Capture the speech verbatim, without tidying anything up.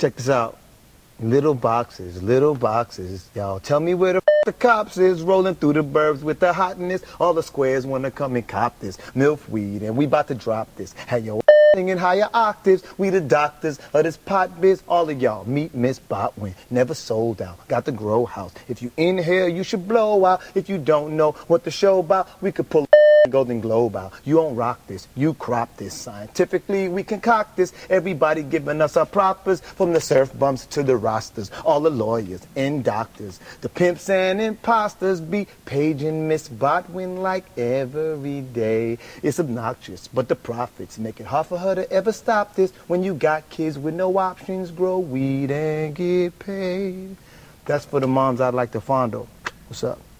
Check this out. Little boxes, little boxes, y'all. Tell me where the f the cops is rolling through the burbs with the hotness. All the squares wanna come and cop this milf weed, and we about to drop this. Had your singing higher octaves. We the doctors of this pot biz. All of y'all meet Miss Botwin. Never sold out. Got the grow house. If you inhale, you should blow out. If you don't know what the show about, we could pull Golden Globe out. You don't rock this, you crop this. Scientifically, we concoct this. Everybody giving us our propers, from the surf bumps to the rosters. All the lawyers and doctors, the pimps and imposters be paging Miss Botwin like every day. It's obnoxious, but the profits make it hard for her to ever stop this. When you got kids with no options, grow weed and get paid. That's for the moms I'd like to fondle. What's up?